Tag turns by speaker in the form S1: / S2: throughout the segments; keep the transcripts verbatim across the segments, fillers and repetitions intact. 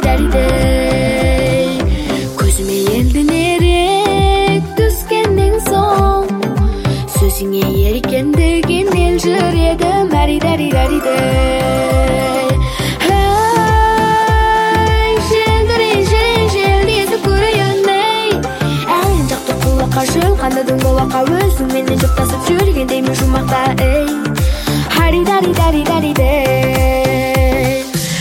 S1: даридей көзүмө элдин эрек түскенден соң сөзүңө эркендигин элжиредим дари дари даридей Кандадың болакка өзүң менен жоктасып жүргендеймин жумакта эй хари дари дари дари дей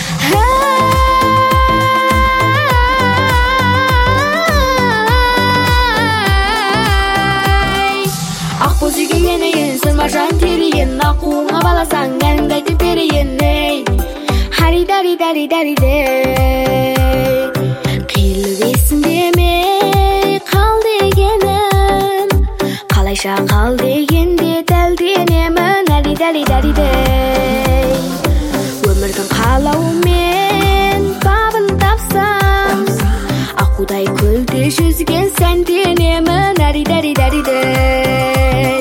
S1: ак боз үйгө енейин сырмажан териен акууңа баласаң аныңды айтып берейин эй хари дари дари дари дей кыйылып эсиндемей кал дегеним калайша кал дегенде далденемин дари дари дари дей өмүрдүн каалабы мен бабын тапсам акуудай көлдө жүзгөн сенденемин дари дари дари дей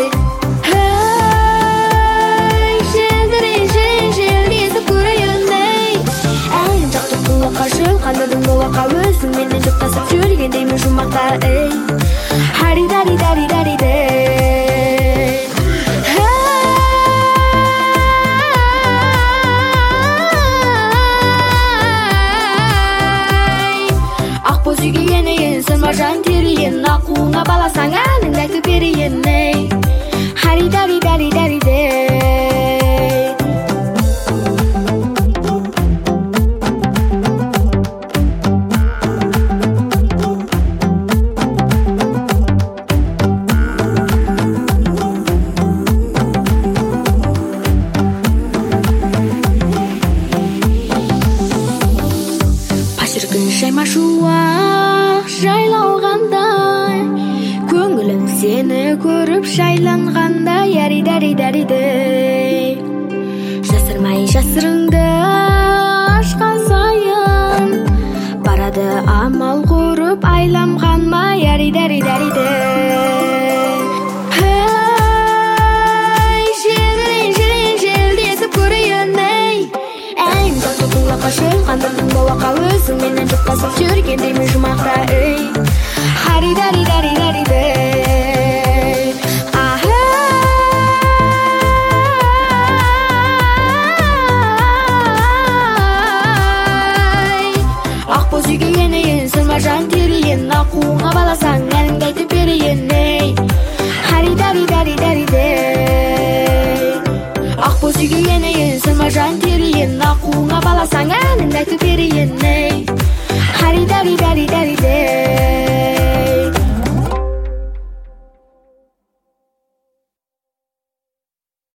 S1: Кандадың болакка өзүң менен жоктасып жүргендеймин жумакта эй хари дари дари дари дей ак боз үйгө енейин сырмажан териен акууңа баласаң аныңды айтып берейин эй хари дари дари дари дей Күн жайма шуак жайлалгандай көңүлүң сени көрүп жайлангандай яри дари дари дей жасырмай жасырыңды ачкан сайын барады амал куруп айламганма яри дари дари дей Кандадың болакка өзүң менен жоктасып жүргендеймин жумакта эй хари дари дари дари дей ак боз үйгө енейин сырмажан териен акууңа баласаң аныңды айтып берейин эй хари дари дари дари дей ак боз үйгө енейин сырмажан териен акууңа баласаң аныңды айтып берейин эй